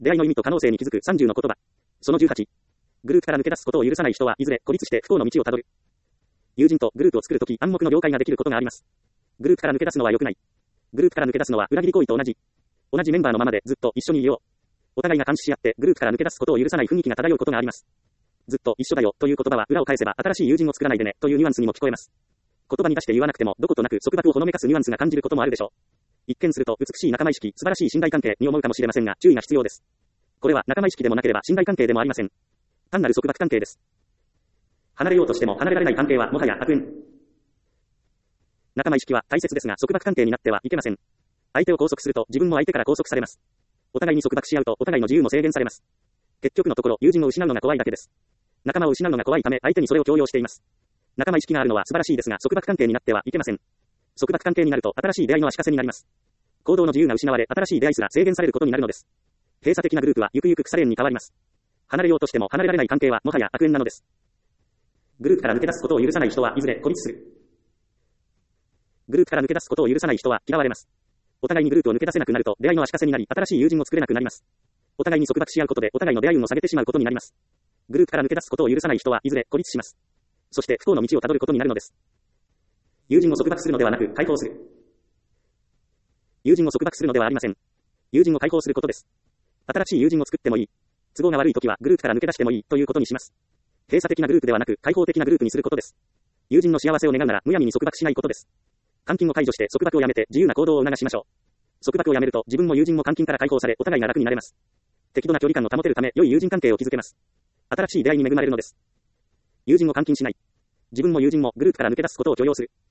出会いの意味と可能性に気づく30の言葉。その18。グループから抜け出すことを許さない人はいずれ孤立して不幸の道をたどる。友人とグループを作るとき暗黙の了解ができることがあります。グループから抜け出すのは良くない。グループから抜け出すのは裏切り行為と同じ。同じメンバーのままでずっと一緒にいよう。お互いが監視し合ってグループから抜け出すことを許さない雰囲気が漂うことがあります。ずっと一緒だよという言葉は裏を返せば新しい友人を作らないでねというニュアンスにも聞こえます。言葉に出して言わなくてもどことなく束縛をほのめかすニュアンスが感じることもあるでしょう。一見すると美しい仲間意識、素晴らしい信頼関係に思うかもしれませんが注意が必要です。これは仲間意識でもなければ信頼関係でもありません。単なる束縛関係です。離れようとしても離れられない関係はもはや悪縁。仲間意識は大切ですが束縛関係になってはいけません。相手を拘束すると自分も相手から拘束されます。お互いに束縛し合うとお互いの自由も制限されます。結局のところ友人を失うのが怖いだけです。仲間を失うのが怖いため相手にそれを強要しています。仲間意識があるのは素晴らしいですが束縛関係になってはいけません。束縛関係になると新しい出会いの足かせになります。行動の自由が失われ新しい出会いすら制限されることになるのです。閉鎖的なグループはゆくゆく腐れ縁に変わります。離れようとしても離れられない関係はもはや悪縁なのです。グループから抜け出すことを許さない人はいずれ孤立する。グループから抜け出すことを許さない人は嫌われます。お互いにグループを抜け出せなくなると出会いの足かせになり新しい友人を作れなくなります。お互いに束縛し合うことでお互いの出会い運を下げてしまうことになります。グループから抜け出すことを許さない人はいずれ孤立します。そして不幸の道をたどることになるのです。友人を束縛するのではなく解放する。友人を束縛するのではありません。友人を解放することです。新しい友人を作ってもいい。都合が悪いときはグループから抜け出してもいいということにします。閉鎖的なグループではなく開放的なグループにすることです。友人の幸せを願うならむやみに束縛しないことです。監禁を解除して束縛をやめて自由な行動を促しましょう。束縛をやめると自分も友人も監禁から解放されお互いが楽になれます。適度な距離感を保てるため良い友人関係を築けます。新しい出会いに恵まれるのです。友人を監禁しない。自分も友人もグループから抜け出すことを許容する。